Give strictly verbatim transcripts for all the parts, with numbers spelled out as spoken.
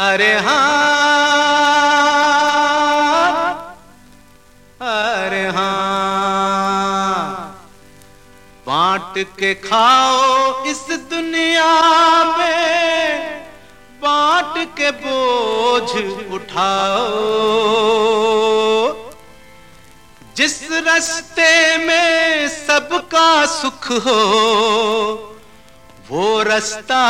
अरे हाँ, अरे हाँ, बांट के खाओ इस दुनिया में, बांट के बोझ उठाओ। जिस रास्ते में सबका सुख हो वो रास्ता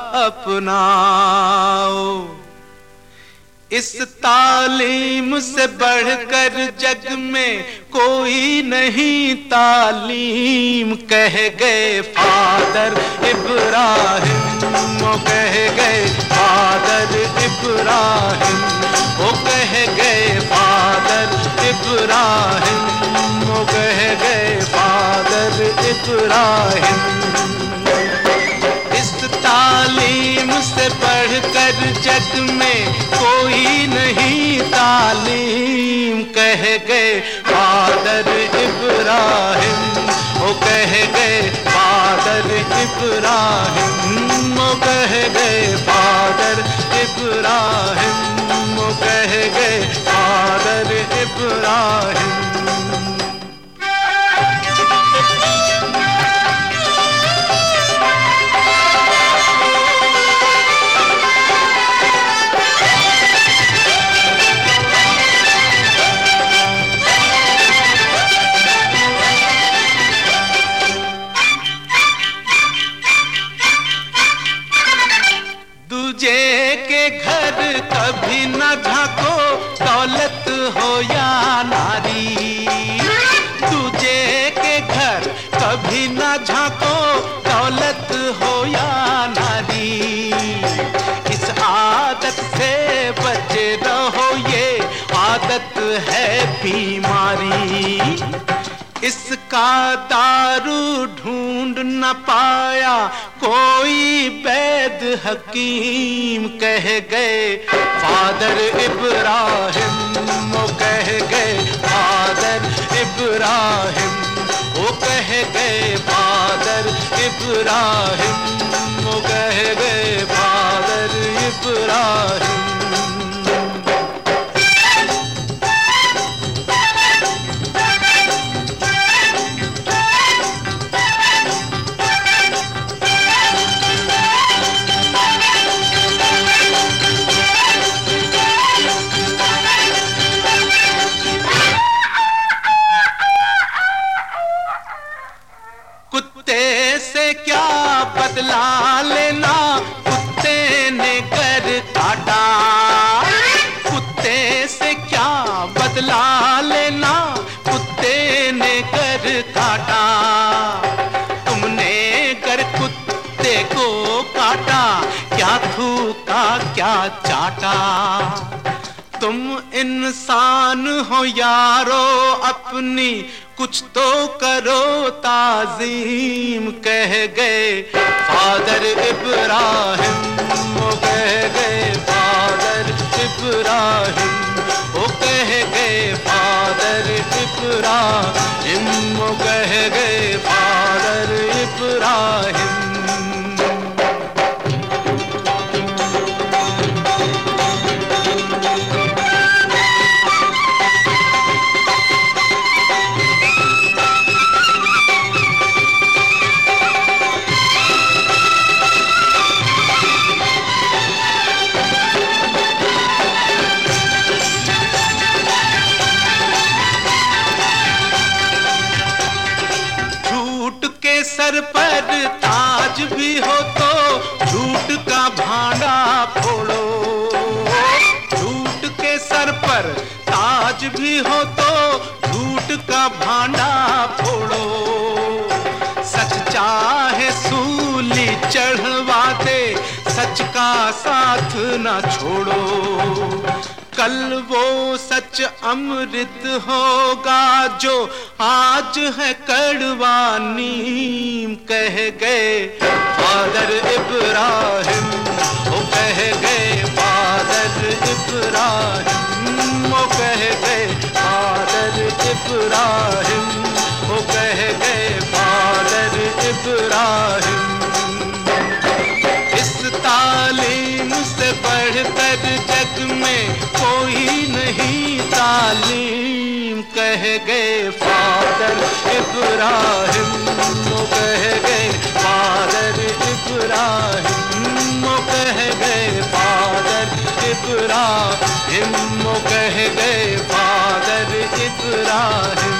अपनाओ। इस तालीम से बढ़कर जग में कोई नहीं तालीम, कह गए फादर इब्राहिम, वो कह गए फादर इब्राहिम, वो कह गए फादर इब्राहिम, वो कह गए फादर इब्राहिम। इस तालीम से बढ़कर जग में कोई नहीं तालीम, कह गए फादर इब्राहिम, वो कह गए फादर इब्राहिम, वो कह गए फादर इब्राहिम, वो कह गए फादर इब्राहिम। दूजे के घर कभी न झांको, दौलत हो या नारी। दूजे के घर कभी न झांको, दौलत हो या नारी। इस आदत से बचे रहो, ये आदत है बीमारी। इसका दारू ढूंढ न पाया कोई वैद हकीम, कह गए फादर इब्राहिम, वो कह गए फादर इब्राहिम, वो कह गए फादर इब्राहिम, वो कह गए फादर इब्राहिम। से क्या बदला लेना, कुत्ते ने कर काटा। कुत्ते से क्या बदला लेना, कुत्ते ने कर काटा। तुमने कर कुत्ते को काटा, क्या थूका क्या चाटा। तुम इंसान हो यारो अपनी कुछ तो करो ताजीम, कह गए फादर इब्राहिम, वो कह गए फादर इब्राहिम, वो कह गए फादर इब्राहिम, वो कह गए फादर इब्राहिम। सर पर ताज भी हो तो झूठ का भांडा फोड़ो। झूठ के सर पर ताज भी हो तो झूठ का भांडा फोड़ो। सच चाहे सूली चढ़वा दे, सच का साथ ना छोड़ो। कल वो सच अमृत होगा जो आज है कड़वा नीम, कह गए फादर इब्राहिम, वो कह गए फादर इब्राहिम, वो कह गए फादर इब्राहिम, वो कह गए फादर इब्राहिम। इस तालीम से बढ़ बेहतर जग में कोई नहीं तालीम, कह गए फादर इब्राहिम, वो कह गए फादर इब्राहिम, वो कह गए फादर इब्राहिम, वो कह गए फादर इब्राहिम।